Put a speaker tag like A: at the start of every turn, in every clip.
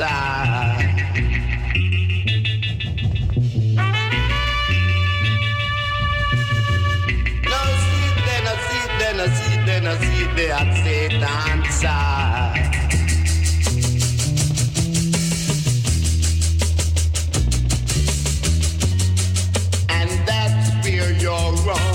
A: side. No sit there, no sit there, no sit there, no sit there at Satan's side. And that's where you're wrong.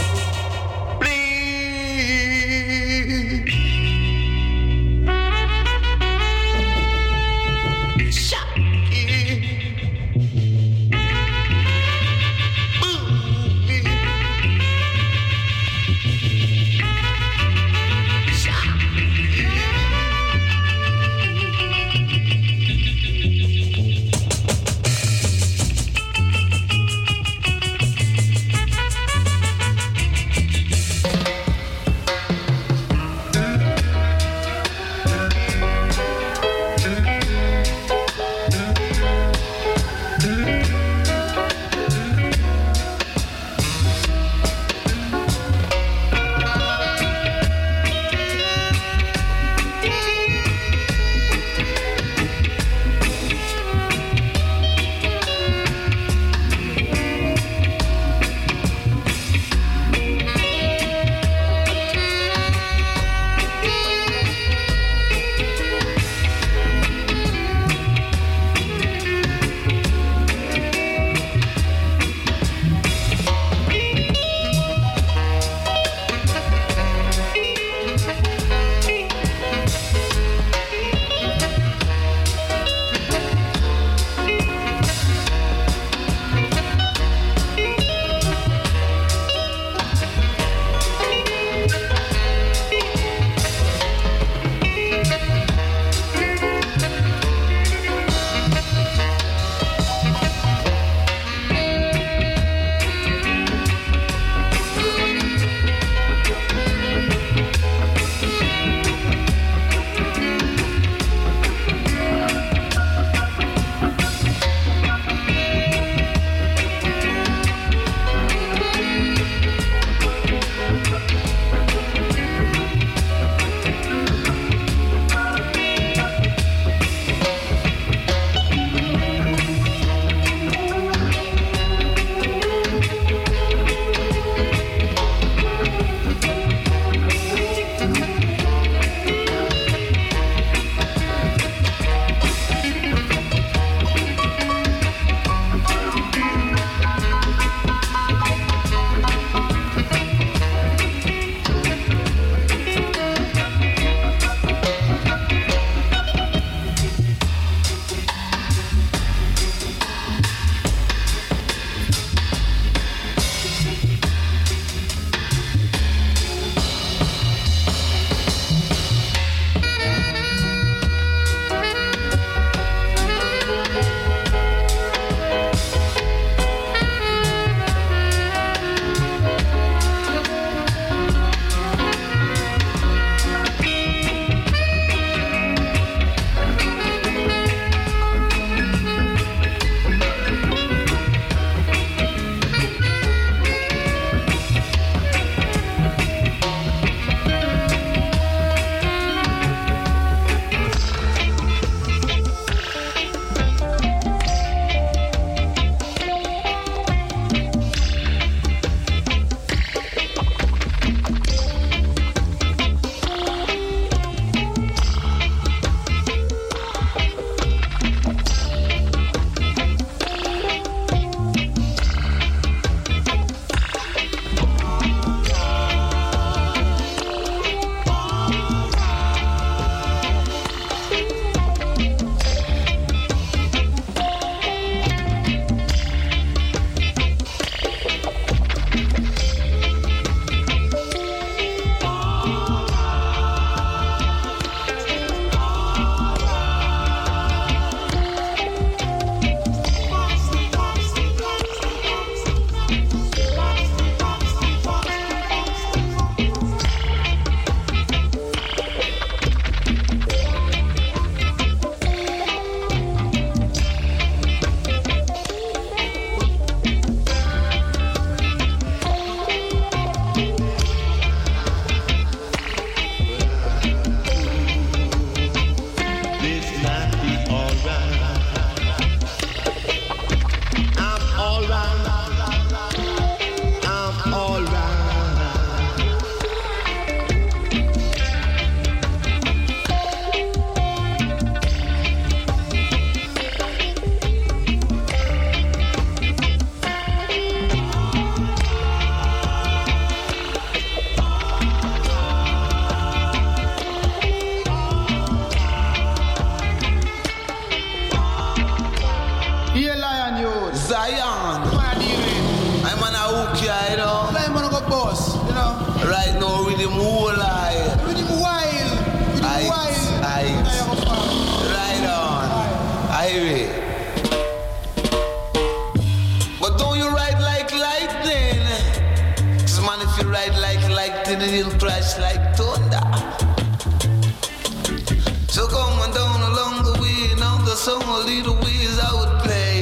A: song only the ways I would play.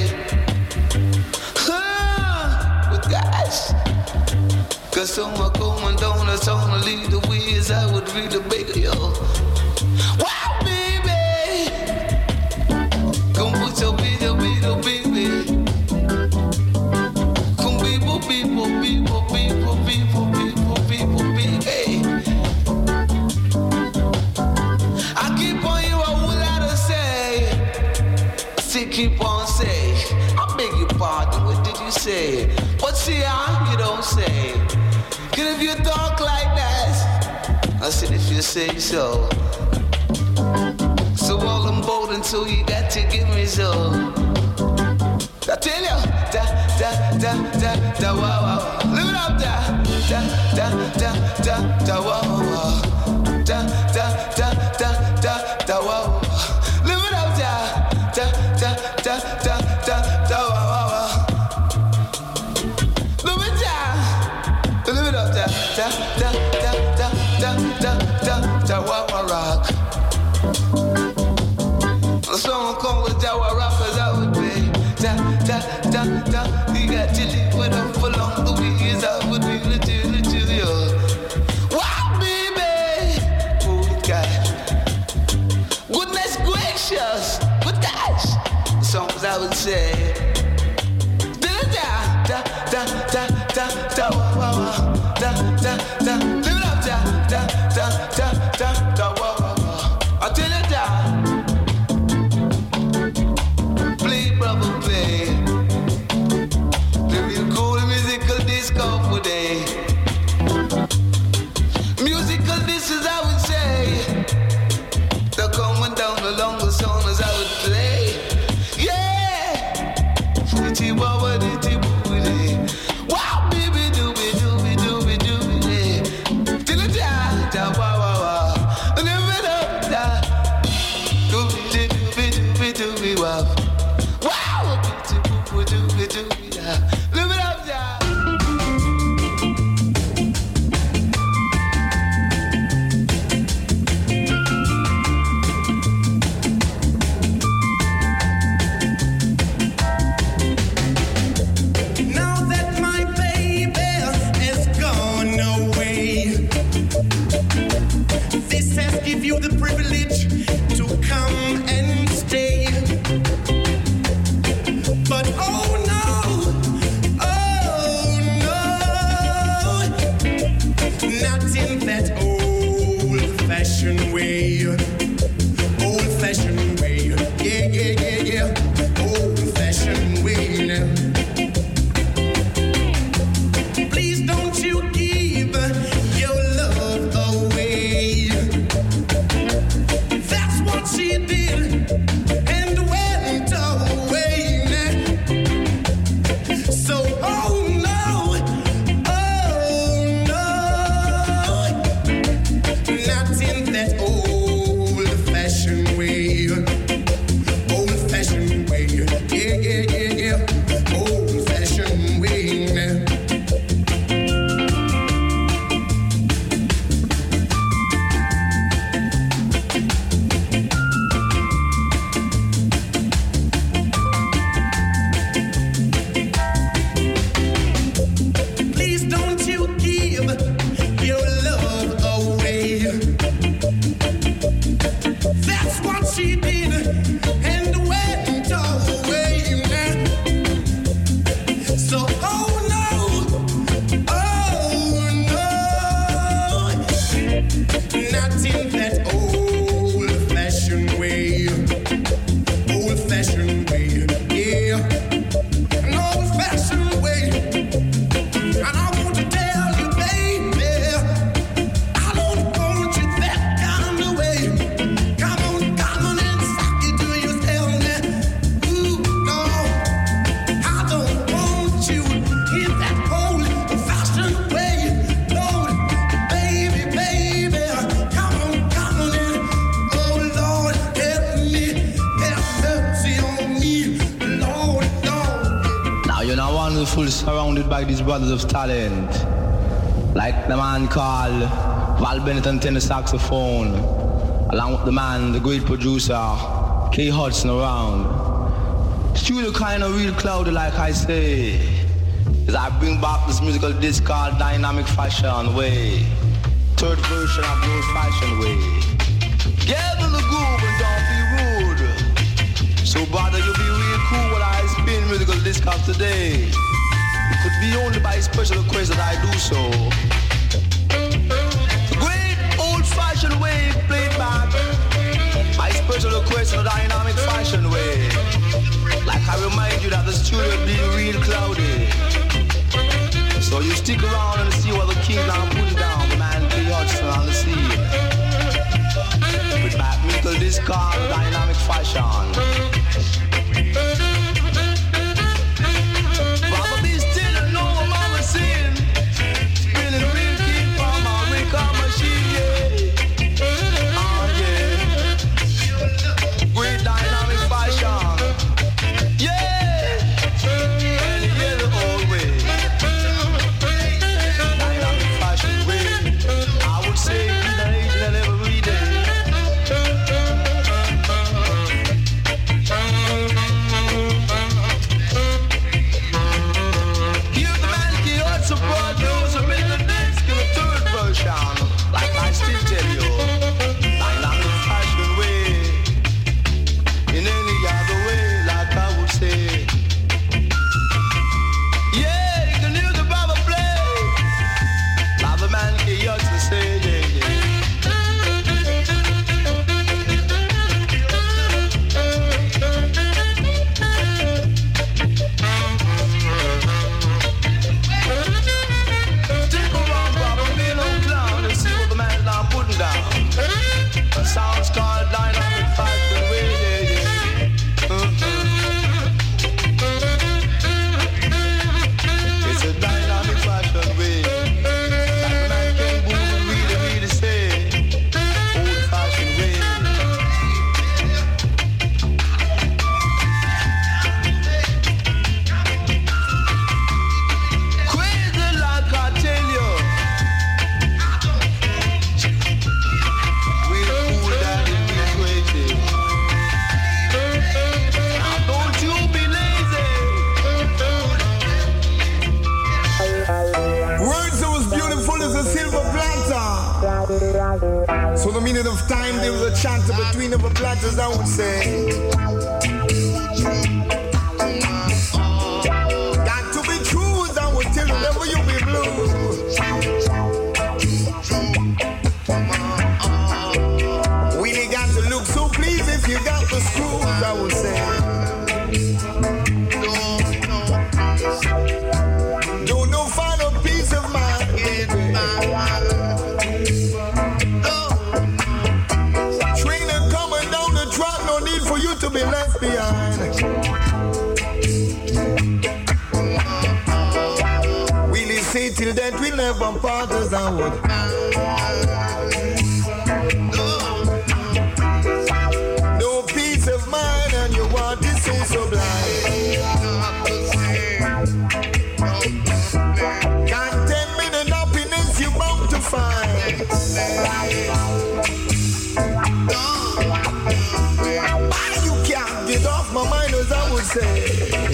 A: With guys. Cause someone coming down, that's only the ways I would really beg yo. Wow, baby. Come put your video, baby. Come people, baby. I keep on you, I would have to say. I still keep on saying. I beg your pardon, what did you say? But see how you don't say. Cause if you talk like that, I said if you say so. So all I'm bold until you got to give me so. I tell you, da, wow, wow. Live it up, da, wow, wow. Da, wow. Live it up, da, wow, wow. Live it down. Live it up, da, wow, wow, rock. A song called the Jawa Rappers, I would be. You got to live with them for long, the years I would be little, yo. Wow, baby! Oh, God. Goodness gracious! Good guys! Songs I would say. Live it up, I tell you that. Play, brother, play. Play real cool musical disco for day. Musical discs, I would say. They're coming down along the songs I would play. Yeah! Ditty wawa, ditty booty. Wow, baby, dooby. Till it da, wow, wow, wow. Live it up, da. Dooby, wow. Wow, dooby, da. Live it up, da.
B: You the privilege to come and stay. But oh no, not in that old-fashioned way. Old-fashioned way, yeah. Old-fashioned way now. Please don't you give your love away. That's what she did and went away. So oh no, not in that old-fashioned way. Old-fashioned way, yeah. Old-fashioned way now. She did and went away. So oh no, not in that old-fashioned way. Old-fashioned way, yeah. An old-fashioned way. And I want to tell you, baby, I don't want you that kind of way. Come on.
C: Full surrounded by these brothers of talent, like the man called Val Bennett on tenor saxophone, along with the man, the great producer K Hudson around. Studio kinda real cloudy like I say, as I bring back this musical disc called Dynamic Fashion Way. Third version of the old fashioned way. Get in the groove and don't be rude. So brother, you be real cool when I spin musical disc of today. It could be only by special request that I do so. The great old fashioned way played back. My special request in a dynamic fashion way. Like I remind you that the studio be real cloudy. So you stick around and see what the king now putting down, the man K Hudson on the scene. With my musical disc called Dynamic Fashion. Probably still don't know what mama saying. Spinning real king from my record machine, yeah. Oh yeah. Great dynamic fashion. Yeah. And you hear the old way. Dynamic fashion way. I would say be the age and every day. Here's the man K Hudson produce and make the disc in a third version. Like I still tell you. Dynamic fashion way. In any other way, like I would say. Yeah, you can hear the brother play. Like the man K Hudson say, yeah, yeah. Stick around, brother, be no clown and see what the man's now putting down. The sounds called dynamic fashion way, yeah, yeah. It's a dynamic fashion way. Like the man can move and really, really say. Old fashioned way. Crazy like I tell you. Real cool that it be crazy. Now don't you be lazy.
B: Words that was beautiful as a silver platter. So the meaning of time, there was a chant between the platters, I would say. Got to be true, as I would tell you, never you be blue. Really got to look so pleased if you got the screws, I would say. Don't no find a peace of mind. Trainer coming down the track, no need for you to be left behind. Really say till that we never part as I would. No peace of mind and you want to say so blind. Contentment and happiness you bound to find. Why you can't get off my mind as I would say.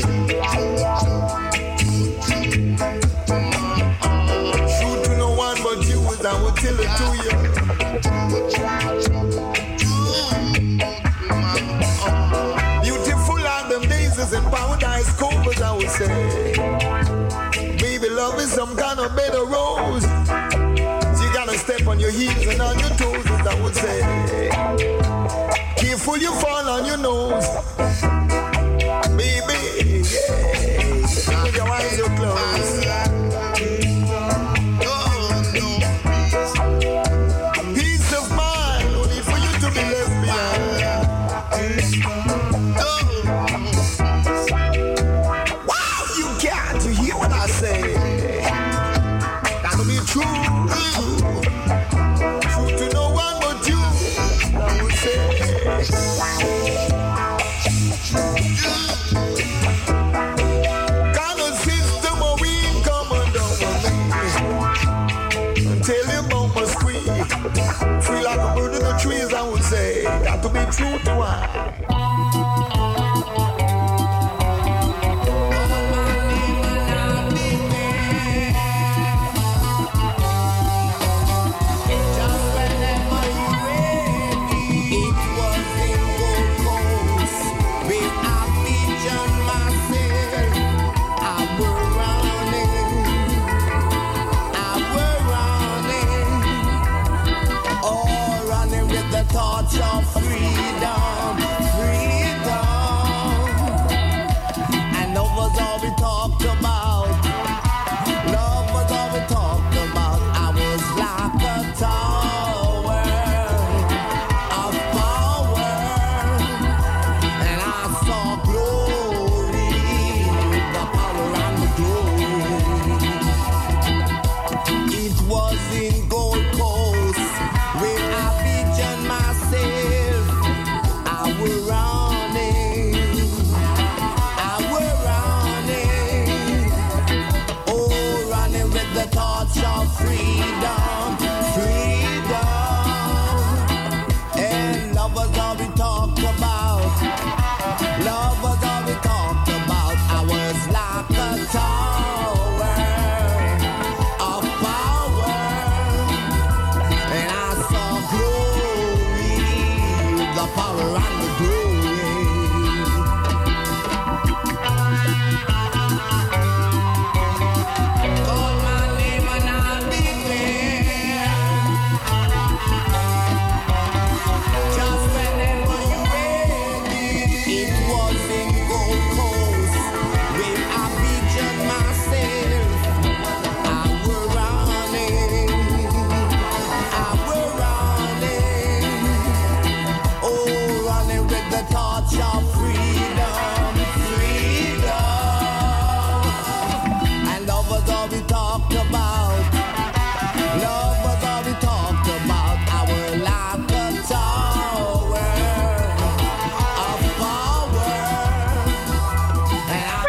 B: True to no one but you as I would tell it to you. Beautiful are them daisies and paradise cove as I would say. Baby, love is some kind of better rose. So you gotta step on your heels and on your toes, as I would say. Careful you fall on your nose. Baby, yeah. With your eyes so closed. Peace of mind, no need for you to be left behind. Wow, you got to hear what I say. Gotta be true. True to no one but you, I would say. Kind of system where we come down with me. Tell you about my squeeze. Free like a bird in the trees, I would say. Got to be true to I. torch of freedom, freedom. And love was all we talked about. Love was all we talked about. I was like a tower of power, and I saw glory, the power and the glory. It was in Gold Coast where I visioned myself. I was running, oh, running with the torch of freedom, freedom. And love was all we talked about. Love was all we talked about. I was like a tower of power, and I saw glory, the power and the glory. Call my name and I'll be there. Just whenever you're ready. It was in Gold Coast where I visioned myself. I was running, oh, running with the torch of freedom, freedom. And love was all we talked about. Love was all we talked about. I was like a tower of power, and I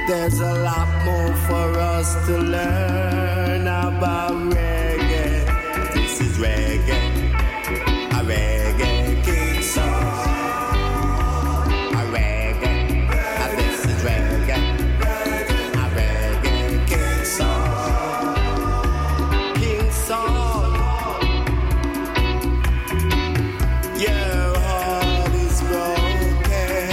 D: There's a lot more for us to learn about reggae. This is reggae, a reggae king song. A reggae, this is reggae, a reggae king song. King song. Your heart is broken.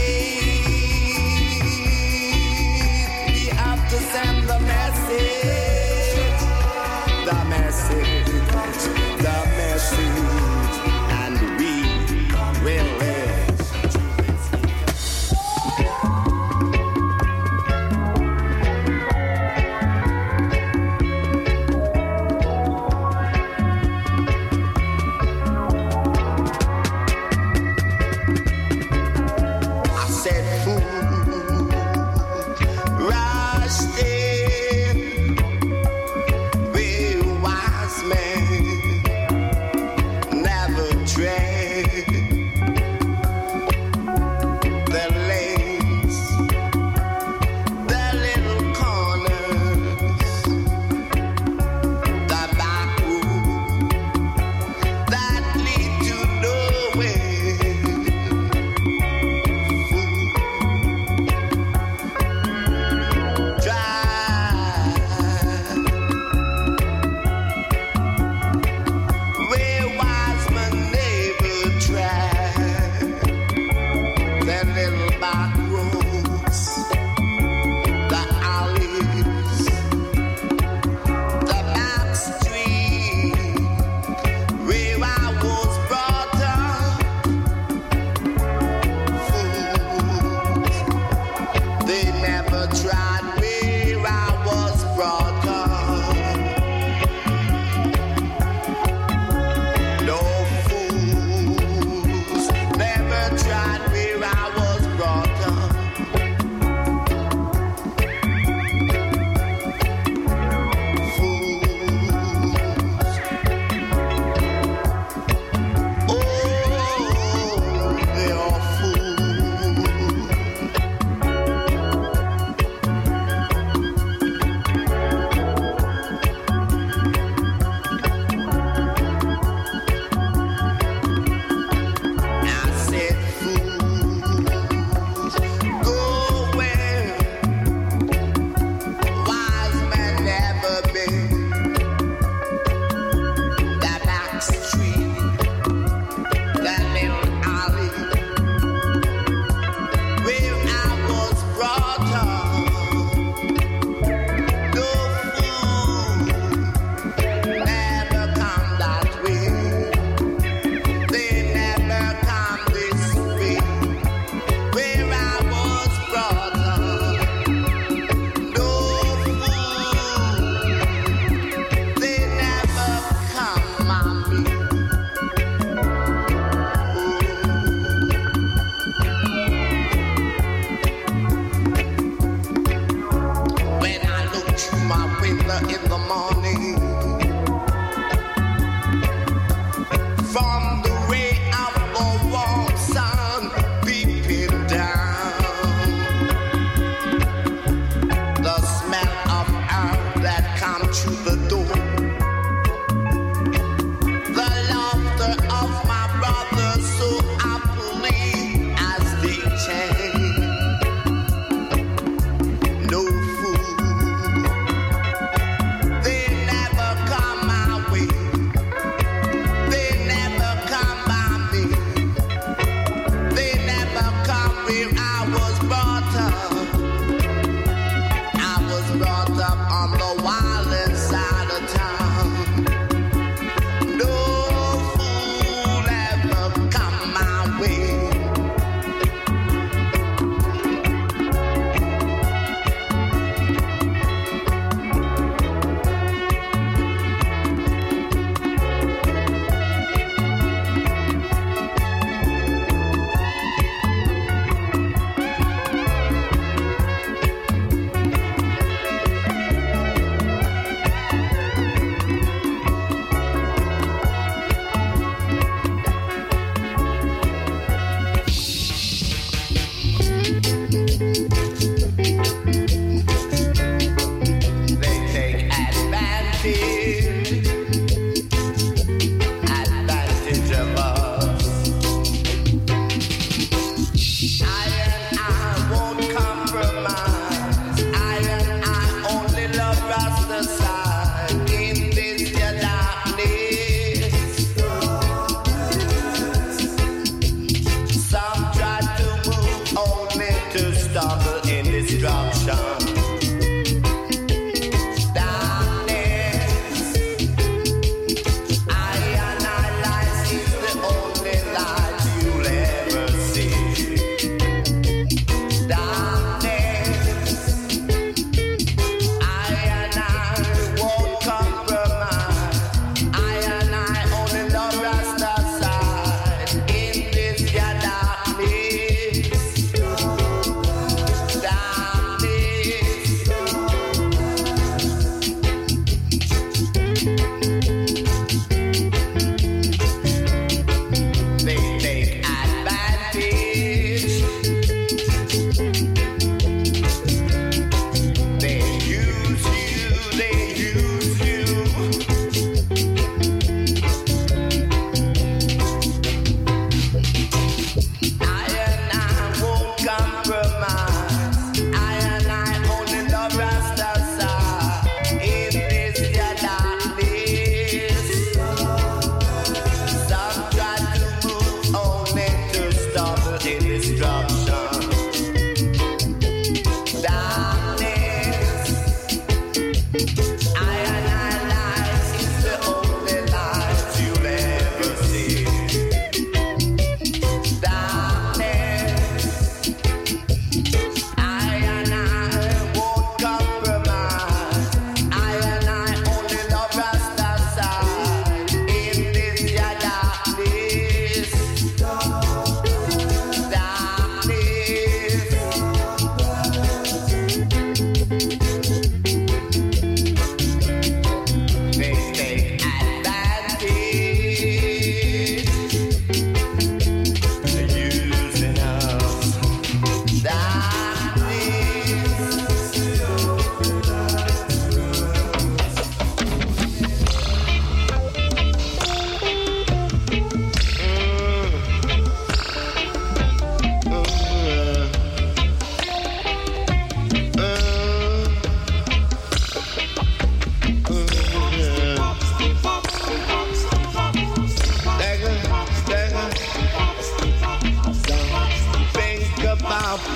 B: Send the message.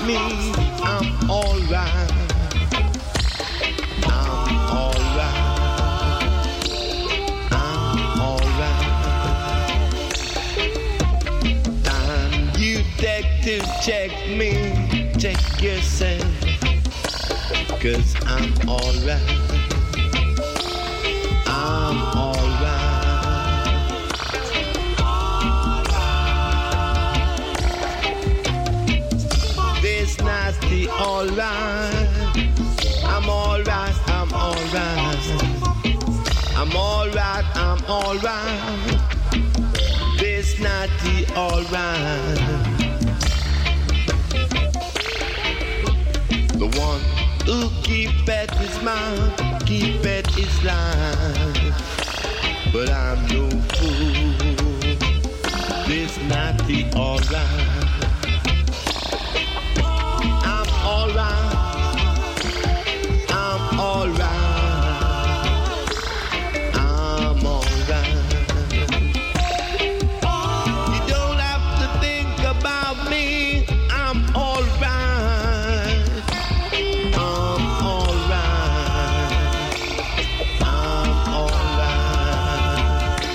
D: me, I'm alright. I'm alright. I'm alright. And you take to check me, check yourself, 'cause I'm alright. I'm alright. This nasty alright. I'm alright, I'm alright. I'm alright, I'm alright. This nasty alright. The one who keep at his mouth, keep at his life. But I'm no fool. This nasty alright. I'm alright. I'm alright. I'm alright. You don't have to think about me. I'm alright. I'm alright. I'm alright.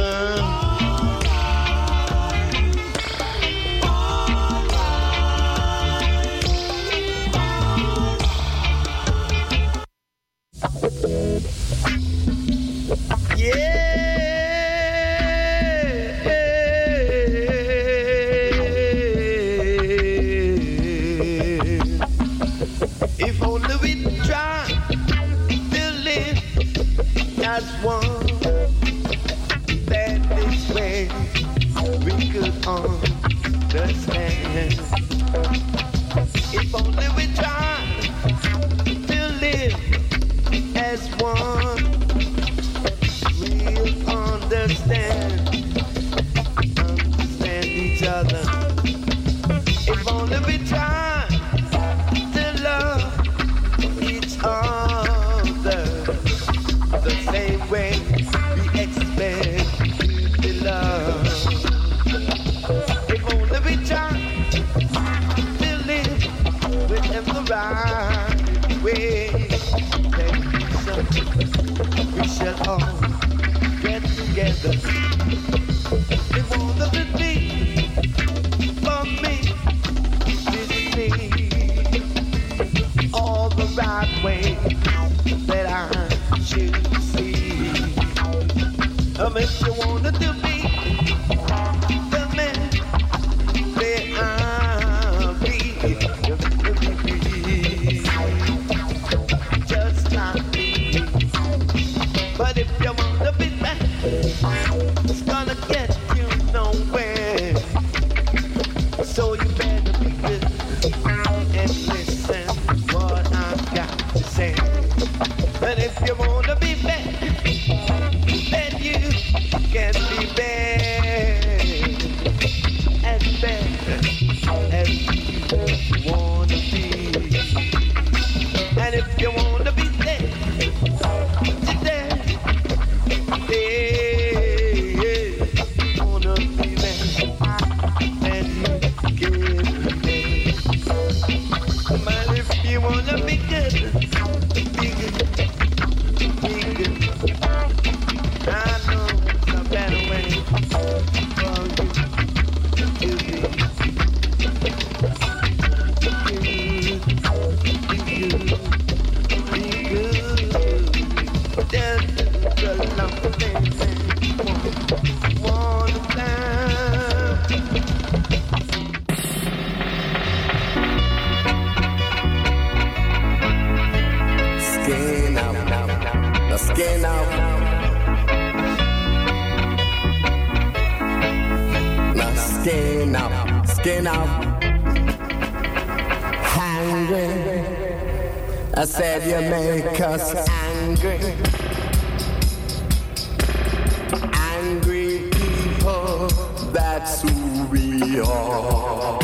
D: If only we try to live as one, then this way we could understand. If only we try to live as one, we'll understand each other. If only we try to love each other the same way we expect to be loved. If only we try to live within the right way, then we shall all get together. If only we be for me, this me, all the right way that I should see. If you wanted to be the man that I'll be, just like me. But if you want to be back, it's gonna get you nowhere. So you better be good and listen what I've got to say. And if you wanna be bad, then you can be bad as you wanna be. And if you wanna be dead, today, wanna be bad, and you can be bad. But if you wanna be good, be good, be good. I know it's a better way for you to be. Skin out, the skin out. Now skin out, skin out. Hungry. I said you make us angry. Angry people, that's who we are.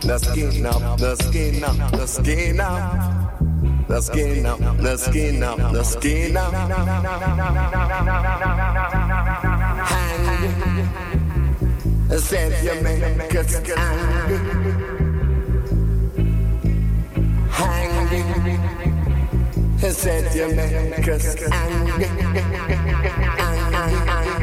E: the skin up, the skin up, the skin up, the skin up, the skin up, the skin up. Hand, said you make us hang, hang. Said you make us hang, hang, hang, hang.